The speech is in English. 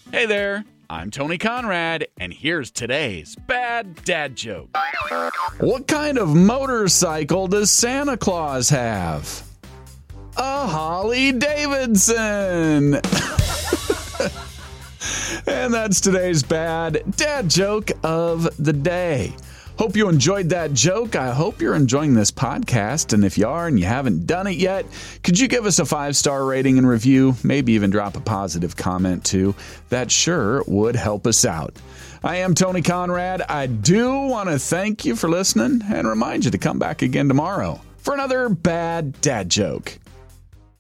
Hey there, I'm Tony Conrad, and here's today's bad dad joke. What kind of motorcycle does Santa Claus have? A Harley Davidson. And that's today's bad dad joke of the day. Hope you enjoyed that joke. I hope you're enjoying this podcast. And if you are and you haven't done it yet, could you give us a 5-star rating and review? Maybe even drop a positive comment too. That sure would help us out. I am Tony Conrad. I do want to thank you for listening and remind you to come back again tomorrow for another bad dad joke.